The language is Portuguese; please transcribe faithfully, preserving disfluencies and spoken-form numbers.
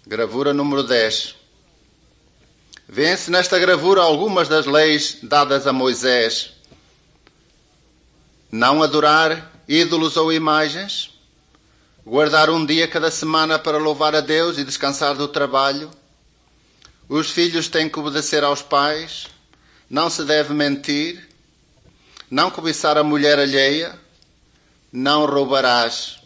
Gravura número dez. Vêem-se nesta gravura algumas das leis dadas a Moisés. Não adorar ídolos ou imagens. Guardar um dia cada semana para louvar a Deus e descansar do trabalho. Os filhos têm que obedecer aos pais. Não se deve mentir. Não cobiçar a mulher alheia. Não roubarás.